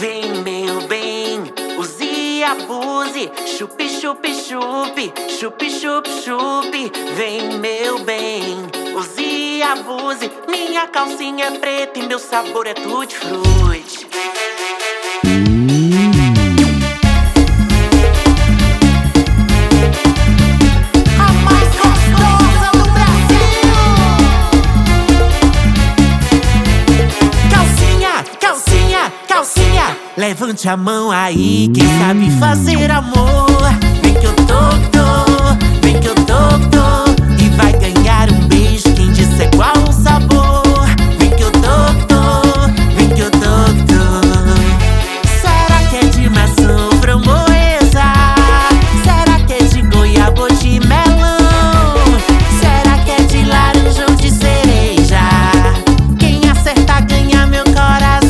Vem, meu bem, use e abuse. Chupi, chupi, chupi, chupi, chupi, chupi. Vem, meu bem, use e abuse. Minha calcinha é preta e meu sabor é tutti-frutti. Levante a mão aí, quem sabe fazer amor. Vem que eu tô, vem que eu tô. E vai ganhar um beijo quem disser qual o sabor. Vem que eu tô, vem que eu tô. Será que é de maçã ou framboesa? Será que é de goiaba ou de melão? Será que é de laranja ou de cereja? Quem acertar ganha meu coração.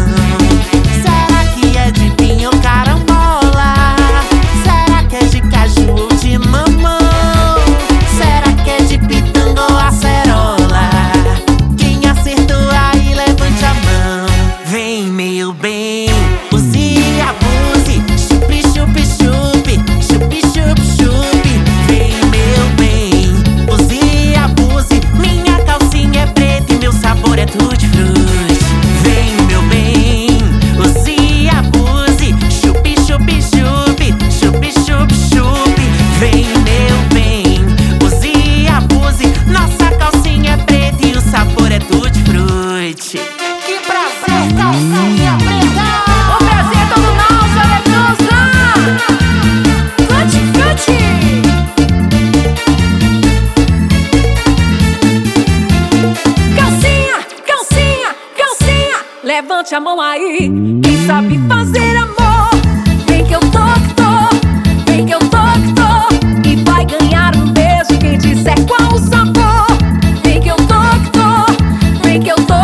Que prazer, calcinha preta! O prazer é todo nosso, Aretusa! Cante, cante! Calcinha, calcinha, calcinha, levante a mão aí, quem sabe fazer amor. Vem que eu tô, vem que eu tô. E vai ganhar um beijo quem disser qual o sabor. Vem que eu tô, vem que eu tô.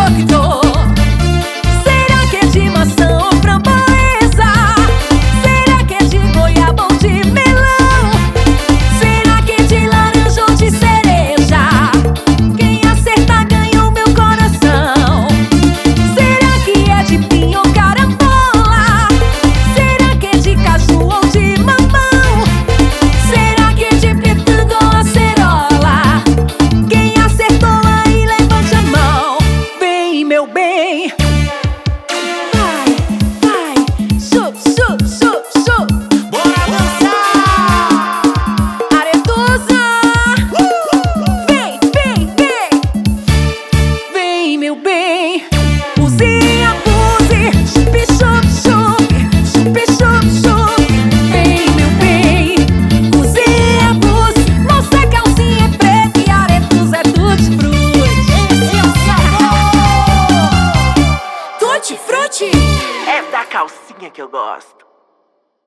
Será que é de maçã ou framboesa? Será que é de goiaba ou de melão? Será que é de laranja ou de cereja? Quem acertar ganhou meu coração. Será que é de pinho ou carambola? Será que é de caju ou de mamão? Será que é de pitanga ou acerola? Quem acertou aí levante a mão. Vem, meu bem. É da calcinha que eu gosto.